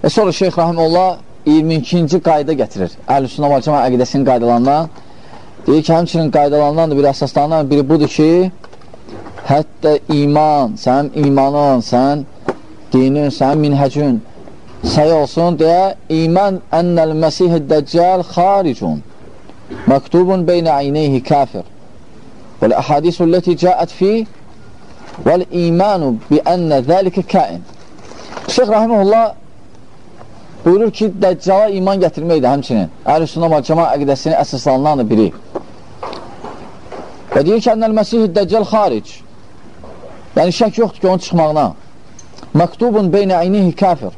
Və sonra Şeyx Rahimullah 22-ci qayda gətirir. Əhl-i-Sünnə və Cəmaət əqidəsinin qaydalarından. Deyir ki, həmçinin qaydalarından da bir əsaslarından biri budur ki, hətta iman, sənin imanın, sənin dinin, sənin minhəcün sayı olsun deyə iman ennəl məsih-i dəccəl xaricun məktubun beynə ayneyhi kafir vəl əhadisul ləti cəət fi vəl imanu bi ennə zəlikə kain. Şeyx Rahimullah buyurur ki, Dəccala iman gətirməkdir həmçinin. Əhl-i-Sünnə və Cəmaət əqidəsinin əsaslarından biri. Və deyir ki, ennəl məsih-i Dəccal xaric. Yəni, şək yoxdur ki, onun çıxmağına. Məktubun beynə aynihi kafir.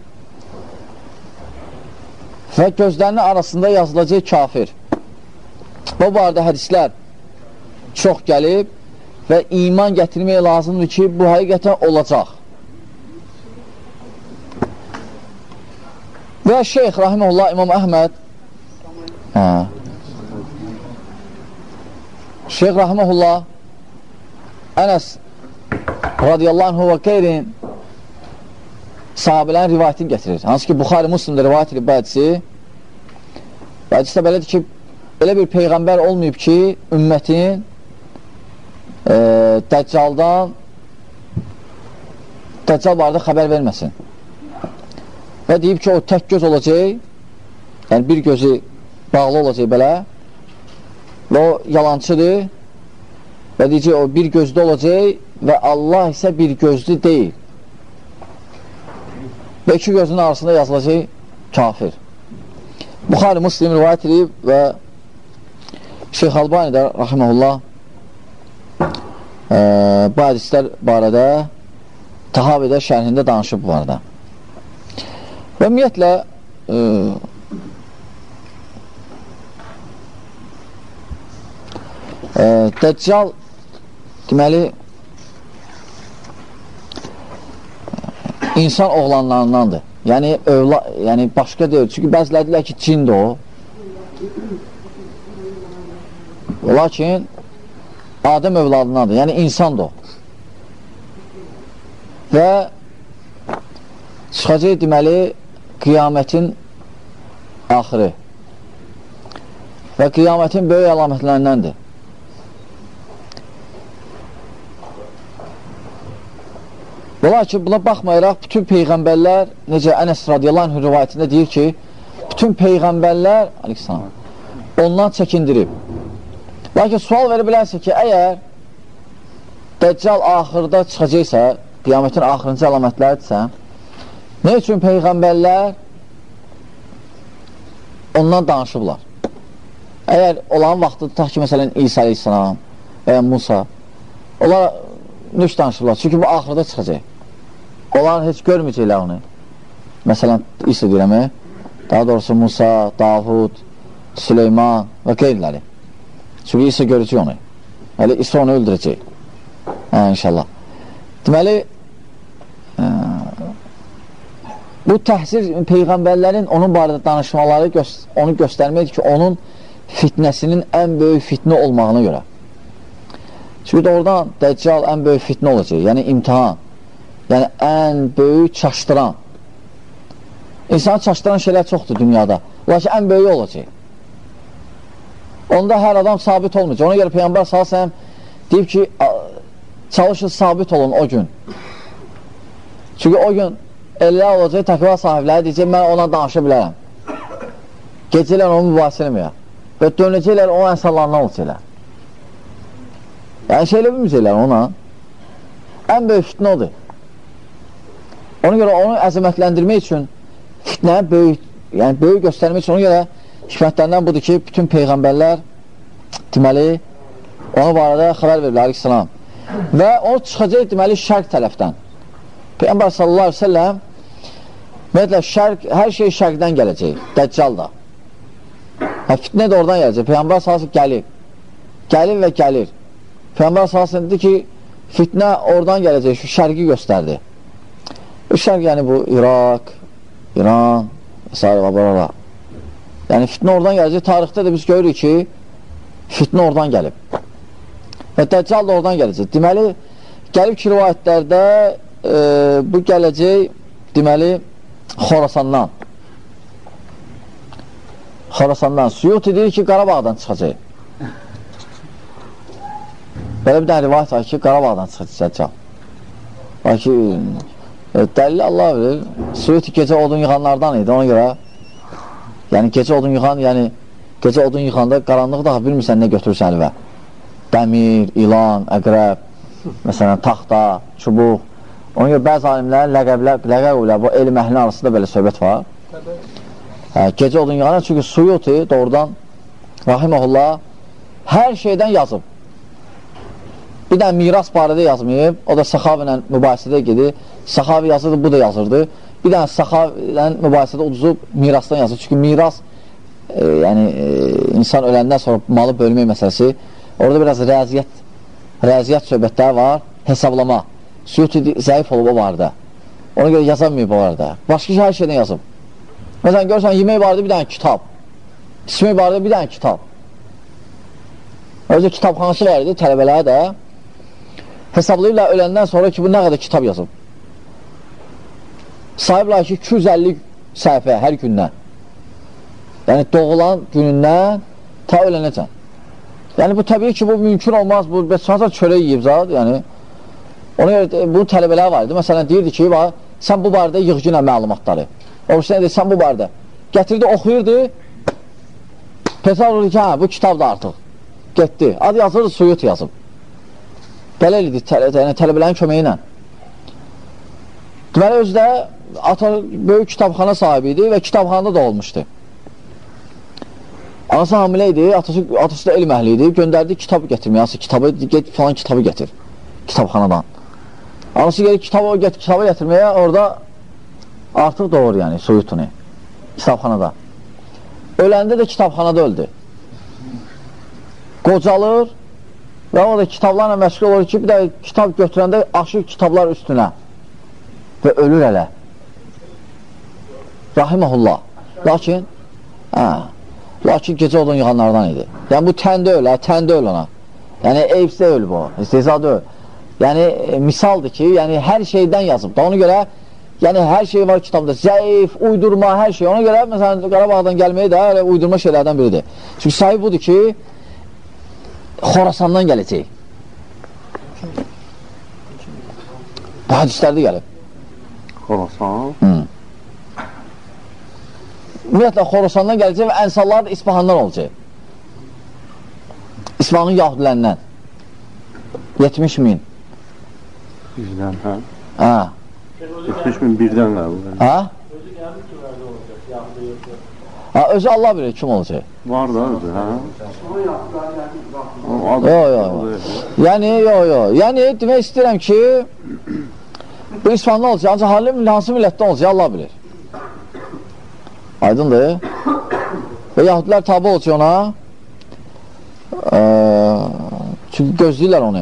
Və gözlərinin arasında yazılacaq kafir. Bu barədə hədislər çox gəlib və iman gətirmək lazımdır ki, bu həqiqətən olacaq. Və Şeyx Rahimullah İmam Əhməd Şeyx Rahimullah Ənəs radiyallahu anhu və qeyrin sahabələrin rivayətini gətirir. Hansı ki, Buxari Müslimdə rivayət edib bədisi. Bədisi də belədir ki, elə bir peyğəmbər olmayıb ki, ümmətin Dəccaldan Dəccal barədə xəbər verməsin. Və deyib ki, o tək göz olacaq, yəni bir gözü bağlı olacaq belə və o yalancıdır və deyəcək, o bir gözlü olacaq və Allah isə bir gözlü deyil və iki gözünün arasında yazılacaq kafir. Buxari Müslim rivayət edib və Şeyx Albani də rahiməhullah bu hədislər barədə Tahavidə şərhində danışıb bu arada. Və ümumiyyətlə Dəccal deməli insan oğlanlarındandır. Yəni başqa deyil. Çünki bəziləri deyilər ki, cindir o. Lakin Adəm övladındandır. Yəni insandır o. Və çıxacaq deməli qiyamətin axırı və qiyamətin böyük əlamətlərindəndir. Ola ki, buna baxmayaraq, bütün peyğəmbərlər, necə Ənəs radiyallahu anh rivayətində deyir ki, bütün peyğəmbərlər ondan çəkindirib. Lakin sual verə bilərsə ki, əgər Dəccal axırda çıxacaqsa, qiyamətin axırıncı əlamətləridirsə, nə üçün peyğəmbərlər ondan danışıblar? Əgər olan vaxtı tutaq ki, məsələn, İsa aleyhissalam və ya Musa, onlar nüş danışıblar? Çünki bu axırda çıxacaq. Onlar heç görməyəcəklər onu. Məsələn, İsa deyirəm, daha doğrusu Musa, Davud, Süleyman və qeyrləri. Çünki İsa görəcək onu. Hələ İsa onu öldürəcək. İnşallah. Deməli, bu təhsir peyğəmbərlərin onun barədə danışmaları onu göstərməkdir ki, onun fitnəsinin ən böyük fitnə olmağına görə. Çünki oradan Dəccal ən böyük fitnə olacaq, yəni imtihan, yəni ən böyük çaşdıran. İnsanı çaşdıran şeylər çoxdur dünyada, lakin ən böyük olacaq. Onda hər adam sabit olmayacaq. Ona görə Peyğəmbər s.ə.v deyib ki, çalışın sabit olun o gün. Çünki o gün elə olacaq, təqva sahibləri deyəcək, mən ona danışa bilərəm. Gecələr onu mübahisə eləməyə və dönəcəklər onun əsallarından olacaqlar. Yəni şeylə bilməyəcəklər ona. Ən böyük fitnə odur. Ona görə onu əzəmətləndirmək üçün fitnəni böyük, yəni böyük göstərmək üçün ona görə hikmətlərindən budur ki, bütün peyğəmbərlər deməli ona barədə xəbər verirlər aleyhissalam. Və o çıxacaq deməli şərq tərəfdən. Peyğəmbər sallallahu aleyhi ve sellem ümumiyyətlə şərq, hər şey şərqdən gələcək, Dəccal da. Fitnə də oradan gələcək. Peyğəmbər sallallahu gəlir. Gəlir və gəlir. Peyğəmbər sallallahu dedi ki, fitnə oradan gələcək, şu şərqi göstərdi. Bu şərq yəni bu İraq, İran və s. Yəni fitnə oradan gələcək. Tarixdə də biz görürük ki, fitnə oradan gəlib. Və Dəccal da oradan gələcək. Deməli, gəlib ki, rivayətlərdə bu gələcək, deməli, Xorasandan. Xorasandan. Suyuti deyir ki, Qarabağdan çıxacaq. Belə bir dənə rivayət var ki, Qarabağdan çıxacaq. Var ki, dəlil Allah bilir, Suyuti gecə odun yıxanlardan idi, ona görə yəni gecə odun yıxan, yəni gecə odun yıxanda qaranlıq daha bilmirsən nə götürürsən əlvə. Dəmir, ilan, əqrəb, məsələn, taxta, çubuq. Ona görə bəzi alimlər ləqəb ilə bu elm əhlinin arasında belə söhbət var. Gecə odun yıxanır, çünki Suyuti doğrudan, rahiməhullah, hər şeydən yazıb. Bir dənə miras barədə yazmayıb, o da Səxavi ilə mübahisədə gedir. Səxavi yazırdı, bu da yazırdı. Bir dənə Səxavi ilə mübahisədə uduzub mirasdan yazır. Çünki miras, yəni insan öləndən sonra malı bölmək məsələsi, orada biraz rəziyyət söhbətləri var, hesablama. Suyuti zəif olub o barədə. Ona görə yazamayıb o barədə. Başqa hər şeydən yazıb. Məsələn, görürsən, yemək barədə bir dənə kitab. İçmək barədə bir dənə kitab. Özü kitabxanası var idi, tələbələrə də. Hesablayırlar öləndən sonra ki, bu nə qədər kitab yazıb. Sahiblər ki, 250 səhifə hər gündən. Yəni, doğulan günündən ta ölənəcən. Yəni, bu təbii ki, bu mümkün olmaz. Bu, bəs çörək yiyib zat, yəni. Ona görə, bu tələbələr var idi. Məsələn, deyirdi ki, sən bu barədə yığcına məlumatları. Oruçdan edir, sən bu barədə. Gətirdi, oxuyurdu. Pesal olurdu ki, bu kitab da artıq. Getdi. Adı yazırdı, Suyuti yazıb. Belə idi, tələbələrin köməyi ilə. Deməli, özü də ata böyük kitabxana sahibi idi və kitabxanada da olmuşdu. Anası hamilə idi, atası da elm əhli idi. Göndərdi kitab gətirməyə, kitabı, get falan kitabı gətir. Kitabxanadan. Anası gəlib kitabı gətirməyə, orada artıq doğur, yəni, Suyutini. Kitabxanada. Öləndə də kitabxanada öldü. Qocalır və o da kitablarla məşğul olur ki, bir də kitab götürəndə aşır kitablar üstünə və ölür hələ. Rahiməhullah. Lakin gecə odun yıxanlardan idi. Yəni, bu təndə öl ona. Yəni, eyibsdə öl bu, istehzada öl. Yəni, misaldır ki, yəni, hər şeydən yazıb. Ona görə, yəni, hər şey var kitabda. Zəif, uydurma, hər şey. Ona görə, məsələn, Qarabağdan gəlməyi də uydurma şeylərdən biridir. Çünki sahib budur ki, Xorasandan gələcək. Bu hədislərdə gəlib. Xorasan? Ümumiyyətlə, Xorasandan gələcək və ənsarlar da İsfahandan olacaq. İsfahanın yahudilərindən. 70 min. Bizdən, hə? Hə. 70 min birdən qəbul. Hə? Özü gəlmir ki, verdə olacaq, yaxlı yoxdur. Hə, özü Allah bilir kim olacaq. Var da özü, hə? Yəni, demək istəyirəm ki, bu İsfahandan olacaq, ancaq hansı millətdən olacaq, Allah bilir. Aydındır. Və yahudilər tabi olacaq ona. Çünki gözləyirlər onu.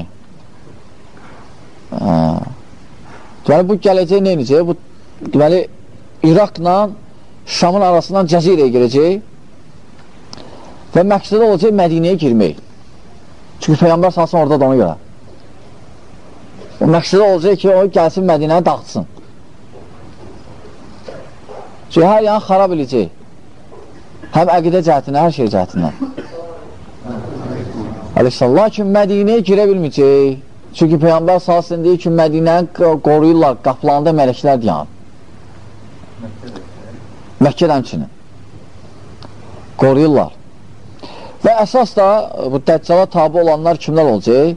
Deməli, bu gələcək nə inəcək? Bu, deməli, İraqla Şamın arasından Cəzirəyə girəcək və məqsədə olacaq Mədinəyə girmək. Çünki Peyğəmbər salsın orada da ona görə. O məqsədə olacaq ki, o gəlsin Mədinəni dağıtsın. Çünki hər yan xarab edəcək. Həm əqidə cəhətindən, hər şey cəhətindən. Aleyhisselam, lakin Mədinəyə girə bilməyəcək. Çünki Peyğəmbər salsın deyir ki, Mədinəni qoruyurlar, qapılarında mələklər deyən. Məkkədə həmçinin. Qoruyurlar. Və əsas da bu Dəccala tabi olanlar kimlər olacaq?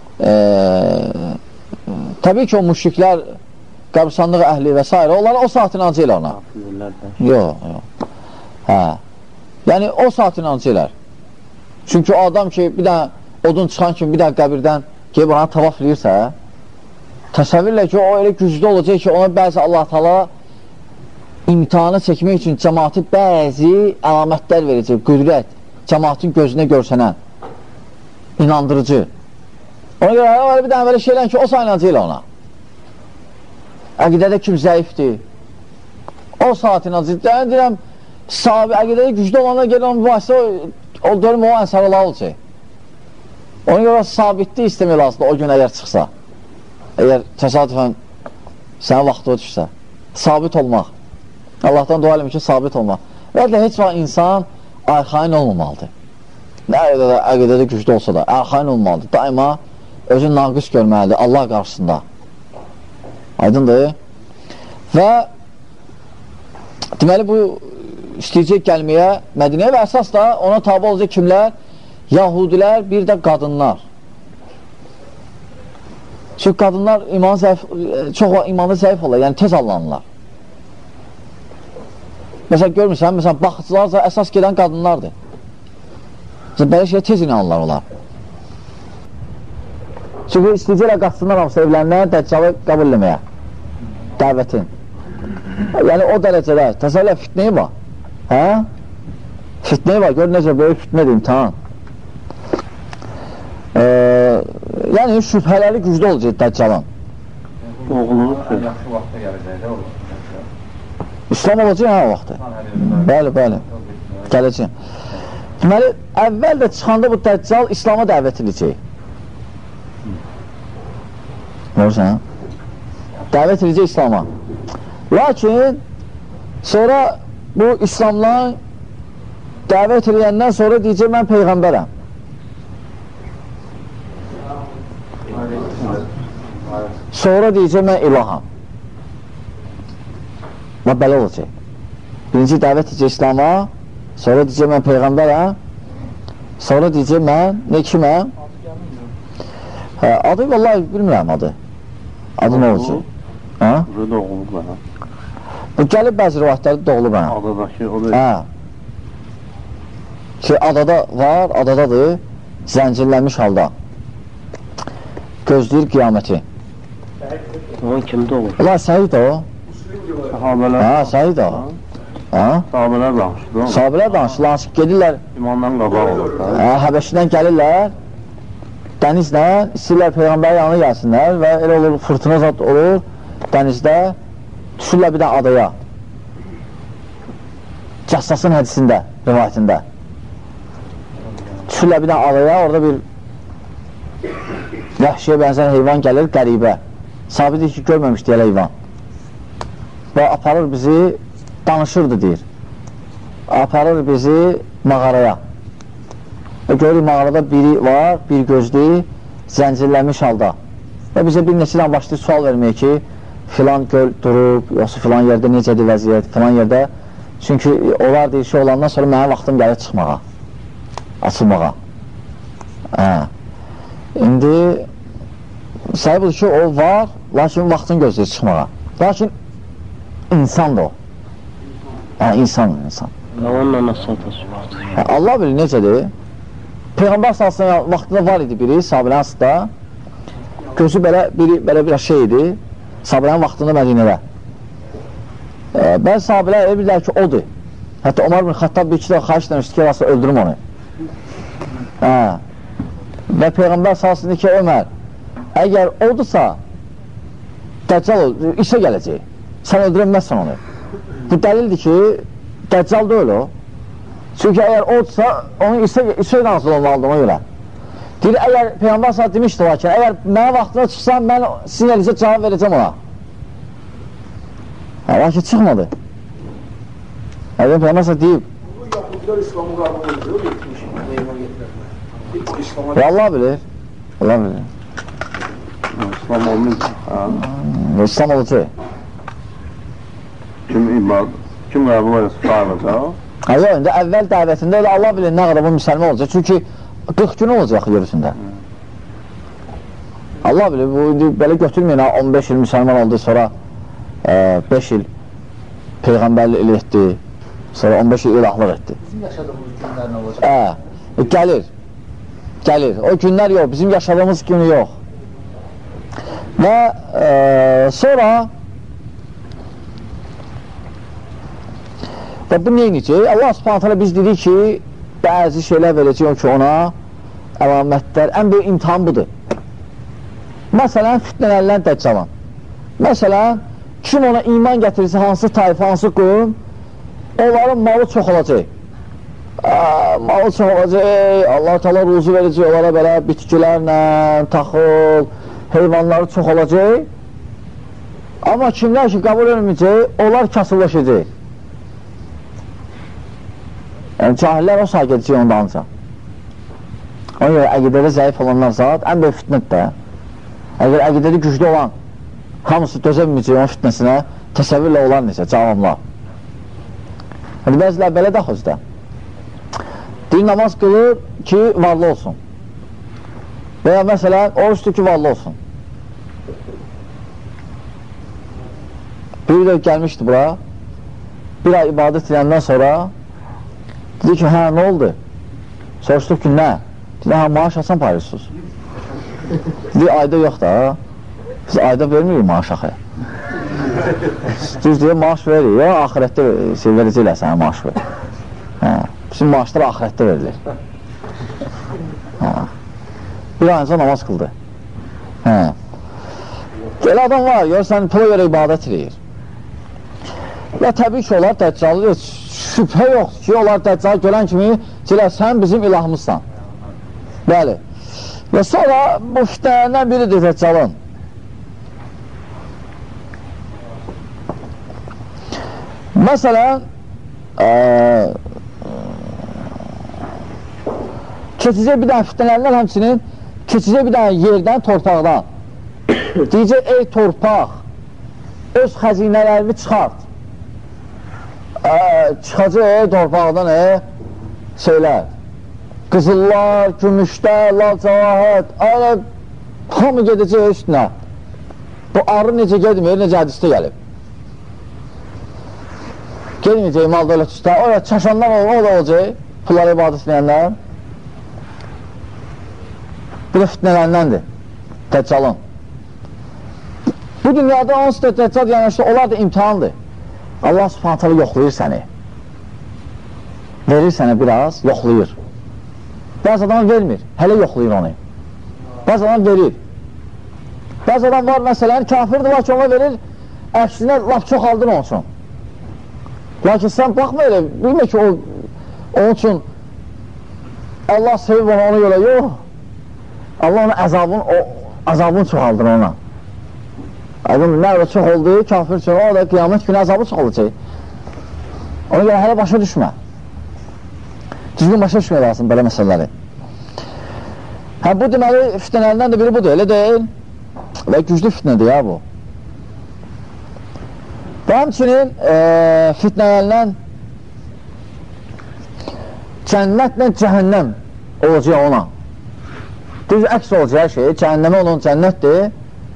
Təbii ki, o müşriklər, qəbristanlıq əhli və s. Onlar o saat inancıyla ona. Yox. Hə. Yəni, o saat inancıylar. Çünki o adam ki, bir dənə odun çıxan kimi bir dənə qəbirdən gelib ona tavaf eləyirsə, təsəvvürlə ki, o elə güclü olacaq ki, ona bəzi Allah-u Teala imtihanı çəkmək üçün cəmaatı bəzi əlamətlər verəcək, qüdrət, cəmaatın gözünə görsənən, inandırıcı. Ona görə bir dənə belə şeylən ki, o saat inancıyla ona. Əqidədə kim zəifdir, o saat inancıyla. Deyirəm, sahabi əqidədə güclü olanda gələn o mübahisə, o dönüm o ənsarlar olacaq. Ona görə sabitlik istəmək lazımdır o gün əgər çıxsa. Əgər təsadüfən sənin vaxtı o düşsə, sabit olmaq. Allahdan dua eləmir ki, sabit olma. Və də heç vaxt insan arxain olmamalıdır. Nə əqidədə güclü olsa da, arxain olmalıdır. Daima özün naqis görməlidir Allah qarşısında. Aydındır. Və deməli, bu istəyəcək gəlməyə Mədinəyə və əsas da ona tabi olacaq kimlər? Yahudilər, bir də qadınlar. Çünki qadınlar çox imanı zəif olar, yəni tez alınırlar. Məsələn, görmürsən, məsələn, baxıcılarca əsas gedən qadınlardır. Məsələn, belə şeyə tez inanırlar onlar. Çünki istəyəcəklə qaçsınlar hamısı evlərinə, Dəccalı qəbul eləməyə. Dəvətin. Yəni, o dərəcədə, təsəllə fitneyi var. Hə? Fitneyi var, gör necə böyük fitnedir, imtihan. Yəni, şübhələri güclü olacaq Dəccalın. Oğlunu yaxşı vaxtda gələcək, olur. İslam olacaq hə o vaxtı. Bəli, bəli. Gələcək. Deməli, əvvəl də çıxanda bu Dəccal İslama dəvət edəcək. Görürsən? Dəvət edəcək İslama. Lakin, sonra bu İslamdan dəvət edəndən sonra deyəcək, mən Peyğəmbərəm. Sonra deyəcək, mən ilaham. Və belə olacaq. Birinci dəvət edəcək İslama, sonra deyəcək, mən Peyğəmbərəm, sonra deyəcək, mən nə kiməm? Adı, vallahi bilmirəm adı. Adı nə olacaq? burada doğulub mənə. Bu gəlib bəzi rivayətlərdə doğulub mənə. Adadakı, o da ki, adada var, adadadır, zəncirlənmiş halda. Gözləyir qiyaməti. Onun kimdə olur? Allah, Səhid o. Sahabələr. Hə, Səhid o. Sahabələr danışdı. Sahabələr danışırlar, gedirlər. İmandan qabaq olur. Həbəşidən gəlirlər, dənizlə istəyirlər Peyğəmbərin yanına gəlsinlər və elə olur, fırtına zat olur dənizdə, düşürlər bir də adaya. Cəssasın hədisində, rivayətində. Düşürlər bir də adaya, orada bir vəhşiyə bənzər heyvan gəlir, qəribə. Sabidir ki, görməmiş deyələ heyvan. Və aparır bizi, danışırdı deyir. Aparır bizi mağaraya. Və görürük, mağarada biri var, bir gözlü, zəncirlənmiş halda. Və bizə bir neçə dənə başlayır sual verməyə ki, filan göl durub, yoxsa filan yerdə necədir vəziyyət, filan yerdə. Çünki onlar deyir ki, olandan sonra mənə vaxtım gəlir çıxmağa, açılmağa. İndi səhib budur ki, o var, lakin vaxtın gözləyir çıxmağa. Lakin insandır o. İnsan. Onunla nasıl atası yoxdur? Allah bilir necədir. Peyğəmbər salsın vaxtında var idi biri, Sabilənin asıda. Gözü belə bir şey idi, Sabilənin vaxtında Mədinədə. Bəzi sahabələr elə bilirlər ki, odur. Hətta Ömər bin Xattab bir-iki də xahiş etmişdi ki, rastla öldürüm onu. Və Peyğəmbər salsın ki, Ömər, əgər odursa, Dəccal işə gələcək. Sən öldürəməzsən onu. Bu dəlildir ki, Dəccal deyil o. Çünki əgər odursa, onun işə nazil olmalıdır ona görə. Deyir, əgər Peyğəmbər salsın demişdir lakin, əgər mənə vaxtına çıxsam, mən sizin elinizə cavab verəcəm ona. Lakin çıxmadı. Peyğəmbər salsın deyib. Bu Yahudlar İslamı qarmı ediyor, yetmiş neyman yetirmək. Allah bilir. Allah bilir. İslam olmayacaq. İslam olacaq. Kim qəbul edəsə sayılacaq? Yox, indi əvvəl dəvətində elə Allah bilir nə qədər bu müsəlman olacaq. Çünki 40 gün olacaq yer üstündə. Allah bilir, bu indi belə götürməyin, 15 il müsəlman oldu, sonra 5 il Peyğəmbərlik il etdi, sonra 15 il ilahlıq etdi. Bizim yaşadığımız günlər nə olacaq? Gəlir. O günlər yox, bizim yaşadığımız günü yox. Və sonra və bu neynicək? Allah subhanət hələ biz dedik ki, bəzi şeylər verəcək ki, ona əlamətlər, ən böyük imtihan budur. Məsələn, fitnələnilən Dəccalan. Məsələn, kim ona iman gətirirsə, hansı tayfa, hansı qoyun, onların malı çox olacaq. Malı çox olacaq, Allah-u Teala ruzu verəcək onlara belə bitkilərlə, taxıl, heyvanları çox olacaq. Amma kimlər ki, qəbul edilməyəcək, onlar kasıblaşacaq. Yəni, cahillər o sağa gedəcək onda ancaq. Ona görə əqidədə zəif olanlar zat ən böyük fitnədir də. Əgər əqidədə güclü olan hamısı dözə bilməyəcək onun fitnəsinə, təsəvvürlə olar necə, cavamlar. Bəzilər belə də xözdə. Deyir, namaz qılır ki, varlı olsun. Və ya məsələn, oruçdur ki, varlı olsun. Bir də gəlmişdi bura, bir ay ibadət edəndən sonra dedi ki, hə, nə oldu? Soruşduq ki, nə? Dedi, hə, maaş asan paylaşsınız. Dedi, ayda yox da, biz ayda vermirik maaş axı. Düz deyir, maaş veririk, ya, ahirətdə verəcəklər sənə maaş verir. Bizim maaşlar ahirətdə verilir. Bir ayınca namaz qıldı. Elə adam var, görürsən, pula görə ibadət edir. Və təbii ki, onlar dəccalı, şübhə yoxdur ki, onlar dəccalı görən kimi deyirlər, sən bizim ilahımızsan. Bəli. Və sonra bu fitnələrindən biridir dəccalın. Məsələn, keçəcək bir dənə fitnələrindən həmçinin keçəcək bir dənə yerdən, torpaqdan. Deyəcək, ey torpaq, öz xəzinələrini çıxart. Çıxacaq torpaqdan şeylər, qızıllar, gümüşlər, lal-cavahət, hamı gedəcək üstünə. Bu arı necə gedmir, necə hədisdə gəlib. Gedməyəcək mal dövlət üstə, oraya çaşanlar olur, o da olacaq, pulları ibadət edənlər. Bu da fitnələndəndir, dəccalın. Bu dünyada onsuz da dəccal yanaşdı, onlar da imtihandır. Allah subhanət hələ yoxlayır səni. Verir sənə biraz, yoxlayır. Bəzi adam vermir, hələ yoxlayır onu. Bəzi adam verir. Bəzi adam var, məsələn, kafirdir, lakin ona verir, əksinə laf çox aldın onun üçün. Lakin sən baxma elə, bilmə ki, onun üçün Allah sevib ona görə, yox. Allah onun əzabını çoxaldır ona. Adın nə çox oldu, kafir üçün, o da qiyamət günü əzabı çox olacaq. Ona görə hələ başa düşmə. Düzgün başa düşmək lazım belə məsələləri. Bu deməli, fitnələrindən də biri budur, elə deyil. Və güclü fitnədir ya bu. Və həmçinin fitnələrindən cənnətlə cəhənnəm olacaq ona. Düz əks olacaq şey, cəhənnəmə olan cənnətdir.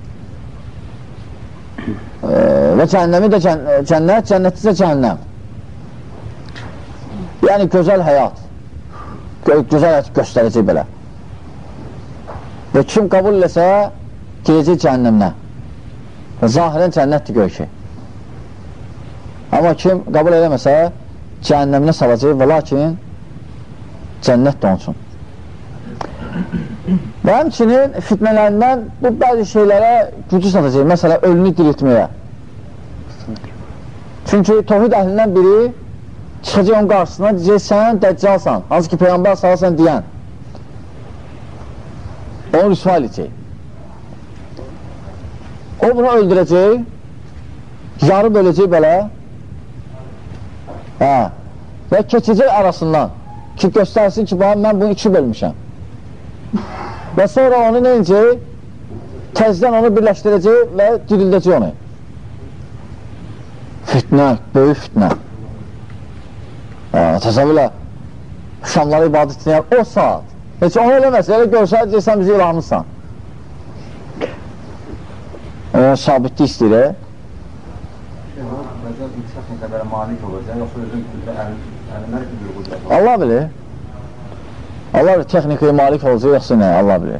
Və cəhənnəmi də cənnət, cənnəti də cəhənnəm. Yəni, gözəl həyat. Gözəl həyat göstərəcək belə. Və kim qəbul eləsə, girəcək cəhənnəmlə. Zahirən cənnətdir gör ki. Amma kim qəbul eləməsə, cəhənnəminə salacaq və lakin cənnət də onun üçün. Və həmçinin fitnələrindən bu bəzi şeylərə gücü satacaq. Məsələn, ölünü diriltməyə. Çünki tohid əhlindən biri çıxacaq onun qarşısına, deyəcək, sən dəccalsan, hansı ki, Peyğəmbər salasən deyən. Onu rüsva edəcək. O bunu öldürəcək, yarı böləcək belə və keçəcək arasından ki, göstərsin ki, mən bunu 2 bölmüşəm. Və sonra onu neyəcək? Təzdən onu birləşdirəcək və dirildəcək onu. Fitnə, böyük fitnə. Təsəvvürlə, şamları ibadət edən o saat. Heç onu eləməsə, elə görsəyəcək, sən bizi ilahımızsan. Sabitlik istəyir. Allah bilir. Allah bilir, texnikaya malik olacaq, yoxsa nə, Allah bilir.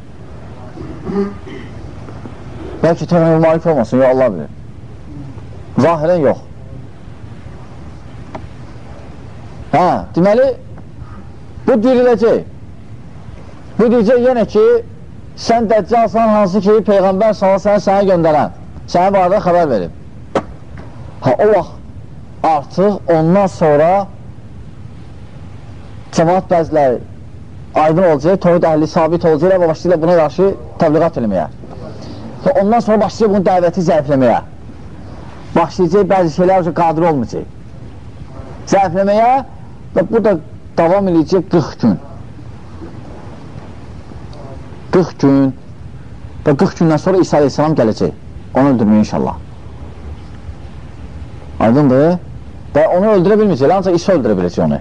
Bəlkə texnikaya malik olmasın, yox, Allah bilir. Zahirən yox. Deməli, bu diriləcək. Bu deyəcək yenə ki, sən dəccalsan, hansı ki, Peyğəmbər sənə göndərən, sənə barədə xəbər verib. O vaxt artıq ondan sonra cəmaat bəziləri aydın olacaq, tohid əhli sabit olacaq və başlayırlar buna qarşı təbliğat eləməyə. Və ondan sonra başlayacaq bunun dəvəti zəifləməyə. Başlayacaq bəzi şeylər qadir olmayacaq. Zəifləməyə və burada davam edəcək 40 gün. 40 gün və 40 gündən sonra İsa aleyhissalam gələcək. Onu öldürməyə inşallah. Aydındır. Və onu öldürə bilməyəcək, ancaq İsa öldürə biləcək onu.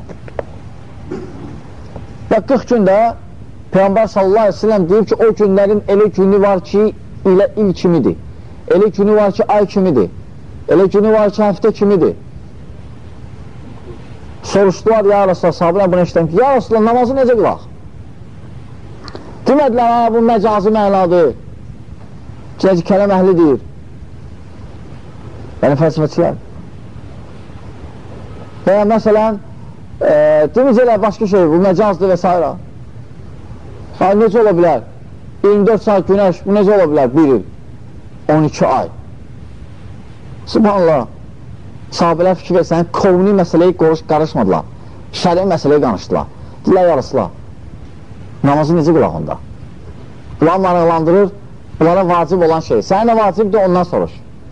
Və 40 gündə Peyğəmbər sallallahu aleyhi ve sellem deyib ki, o günlərin elə günü var ki, ilə il kimidir. Elə günü var ki, ay kimidir. Elə günü var ki, həftə kimidir. Soruşdular, ya Rasulullah, sahabələr bunu işləyəm ki, ya Rasulullah, namazı necə qılaq? Demədilər, bu məcazi mənadır. Cəzi kələm əhlidir. Yəni, fəlsəfəçilər. Və ya, məsələn, deməyəcəklər, başqa şey, bu məcazdır və s. Necə ola bilər? 24 saat günəş, bu necə ola bilər? 1 il, 12 ay. Subhanallah, sahabələr fikir versən, qovni məsələyi qarışmadılar, şəri məsələyi qarışdılar. Dilə yarısılar, namazı necə qılaq onda? Bunlar maraqlandırır, bunlara vacib olan şey. Sənə nə vacibdir, ondan soruş.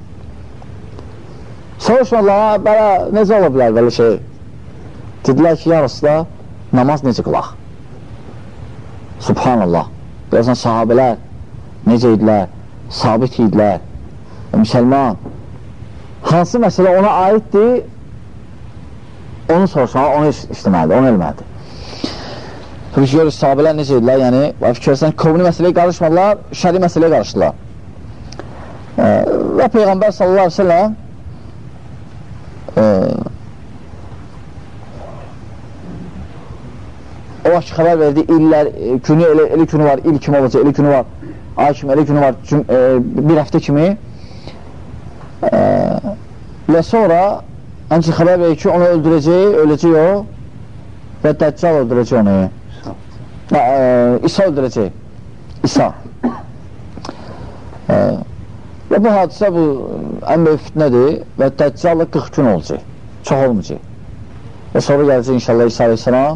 Soruşmadılar, belə necə ola bilər belə şey? Dedilər ki, yarısılar, namaz necə qılaq? Subhanallah, birazdan sahabələr necə idilər, sabit idilər, müsəlman. Hansı məsələ ona aiddir, onu soruşmalı, onu işləməlidir, onu eləməlidir. Biz görürüz, sahabələr necə idilər, yəni, fikirsən, qovni məsələyə qarışmadılar, şəri məsələyə qarışdılar. Və Peyğəmbər sallallahu aleyhi ve sellem o vaxt xəbər verdi, illər, günü, elə günü var, il kimi olacaq, elə günü var, ay kimi, elə günü var, bir həftə kimi. Və sonra həmçin xəbər verir ki, onu öldürəcək, öləcək o və Dəccal öldürəcək onu. İsa öldürəcək. İsa. Və bu hadisə bu ən böyük fitnədir və Dəccal'la 40 gün olacaq. Çox olmayacaq. Və sonra gələcək inşallah İsa aleyhissalam.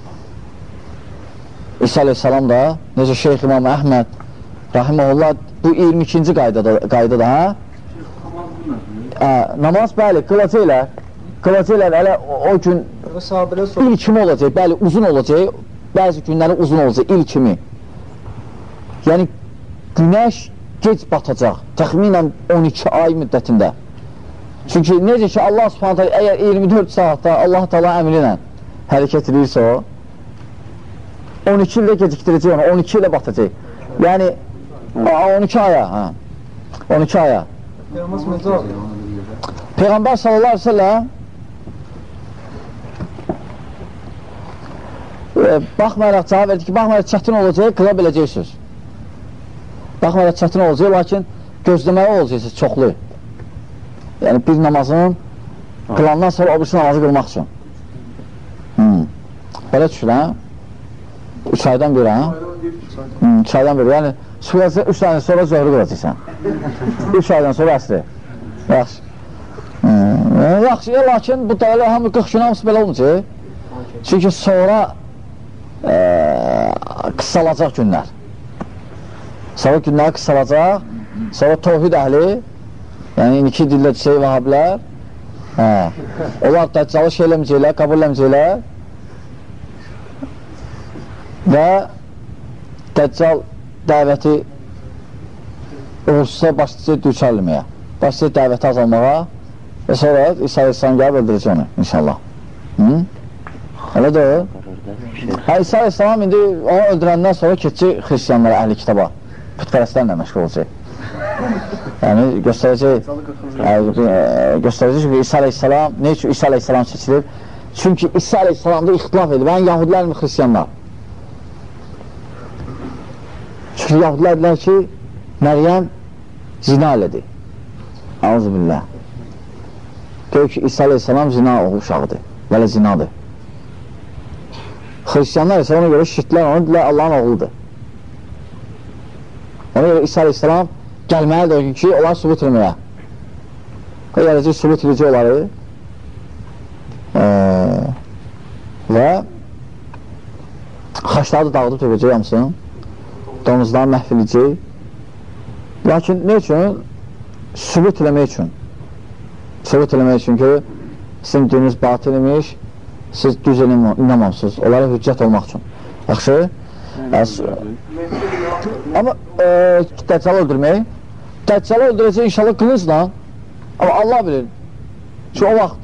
İsa aleyhissalam da, necə Şeyx İmam Əhməd rahiməhullah, bu 22-ci qaydada, hə? Namaz, bəli, qılacaqlər, hələ o gün il kimi olacaq, bəli, uzun olacaq, bəzi günləri uzun olacaq, il kimi. Yəni, günəş gec batacaq, təxminən 12 ay müddətində. Çünki necə ki, Allah subhanətə əgər 24 saatda Allah təala əmri ilə hərəkət edirsə o, 12 ildə gecikdirəcək onu, 12 ilə batacaq. Yəni, 12 aya, hə, 12 aya. Peyğəmbər sallallahu aleyhi ve sellem baxmayaraq cavab verdi ki, baxmayaraq çətin olacaq, qıla biləcəksiniz. Baxmayaraq çətin olacaq, lakin gözləməyə olacaqsınız çoxlu. Yəni, bir namazın qılandan sonra o birisi namazı qılmaq üçün. Belə düşür, hə? 3 aydan biri, hə? 3 aydan biri, yəni 3 aydan sonra zöhrü qılacaqsan. 3 aydan sonra əsri. Yaxşı. Yaxşı, lakin bu da elə hamı 40 gün hamısı belə olmayacaq. Çünki sonra qısalacaq günlər. Sonra günlər qısalacaq, sonra tohid əhli, yəni indiki dillə desək vahabilər, onlar Dəccalı şey eləməyəcəklər, qəbul eləməyəcəklər və Dəccal dəvəti uğursuzsa başlayacaq düçərləməyə, başlayacaq dəvəti azalmağa və sonra İsa aleyhissalam gəlib öldürəcək onu, inşallah. Elə də o. İsa aleyhissalam indi onu öldürəndən sonra keçəcək xristiyanlara, əhli kitaba, pütpərəstlərlə məşğul olacaq. Yəni, göstərəcək ki, İsa aleyhissalam, nə üçün İsa aleyhissalam seçilir? Çünki İsa aleyhissalamda ixtilaf edir, yəni yahudilər mi, xristiyanlar? Çünki yahudilər dedilər ki, Məryəm zina elədi. Auzubillah. Deyir ki, İsa aleyhissalam zina uşağıdır, belə zinadır. Xristiyanlar isə ona görə şirklər onu deyilər Allahın oğludur. Ona görə İsa aleyhissalam gəlməlidir ki, onlar sübut etməyə. Gələcək sübut edəcək onları və xaçları da dağıdıb tökəcək hamısını, donuzları məhv edəcək. Lakin nə üçün? Sübut eləmək üçün. Sübut eləmək üçün ki, sizin dininiz batıl imiş siz düz inanmamsınız, onlara hüccət olmaq üçün. Yaxşı? Amma Dəccalı öldürmək, Dəccalı öldürəcək inşallah qılıncla, amma Allah bilir. Çünki o vaxt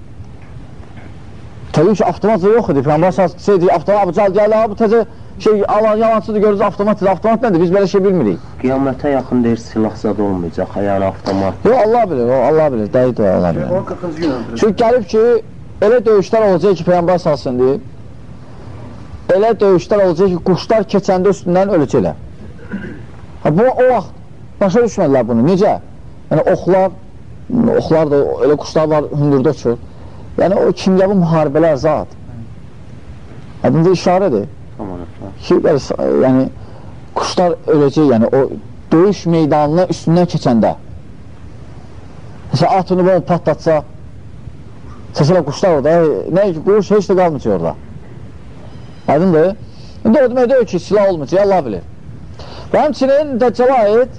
təbii ki, avtomatla yox idi. Peyğəmbər şey deyir, avtomat, Abu Cəl deyirlər, bu təcə şey, yalancıdır, görürüz, avtomat nədir? Biz belə şey bilmirik. Qiyamətə yaxın deyir, silah zad olmayacaq, yəni avtomat. Yox, Allah bilir, Allah bilir, dəqiq o, Allah bilir. 40-cı gün öldürür. Çünki gəlib ki, elə döyüşlər olacaq ki, Peyğəmbər salsın deyib, elə döyüşlər olacaq ki, quşlar keçəndə üstündən öləcəklər. Bu, o vaxt başa düşmədilər bunu, necə? Yəni, oxlar da, elə quşlar var, hündürdə uçur. Yəni, o kimyəvi müharibələr zat. Adında işarədir. Ki, yəni, quşlar öləcək, yəni, o döyüş meydanına üstündən keçəndə. Məsələn, atını bunu patlatsa, səsələ quşlar orada, nə ki, quş heç də qalmayacaq orada. Aydındır. İndi o demək deyil ki, silah olmayacaq, Allah bilir. Və həmçinin Dəccala aid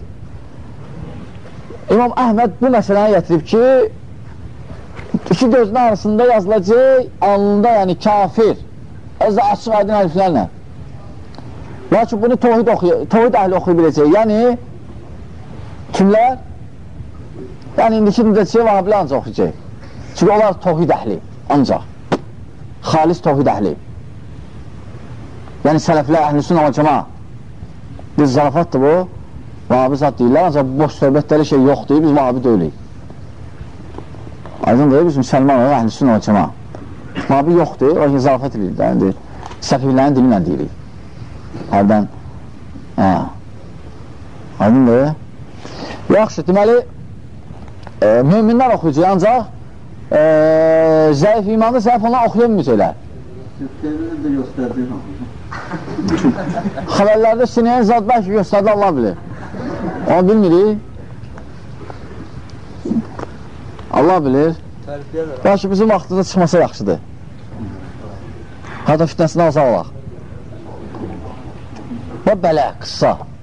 İmam Əhməd bu məsələni gətirib ki, iki gözünün arasında yazılacaq, alnında, yəni kafir, əzdə açıq aydın hərflərlə. Lakin bunu tohid əhli oxuya biləcək. Yəni, kimlər? Yəni, indiki müddətçiyə Vahabilər ancaq oxuyacaq. Çünki onlar tohid əhli, ancaq. Xalis tohid əhli. Yəni, sələflər əhlüsün amma cəma. Biz zarafatdır bu. Vahabi zat deyirlər, ancaq boş söhbətləri şey yoxdur, biz vahabi deyilik. Aydındır, biz müsəlman olaq, əhlüsün o cəma. Vahabi yoxdur, lakin zarafat edilir, səfihlərin dilinlə deyilik. Hərdən, aydındır. Yaxşı, deməli, müminlər oxuyacaq, ancaq zəif imanlı zəif onlar oxuya bilməyəcəklər. Xəbərlərdə sinəyən zat bəlkə göstərdi, Allah bilir. Onu bilmirik. Allah bilir. Bəlkə bizim vaxtında çıxmasa yaxşıdır. Hətta fitnəsindən azaq olaq. Və belə, qıssa.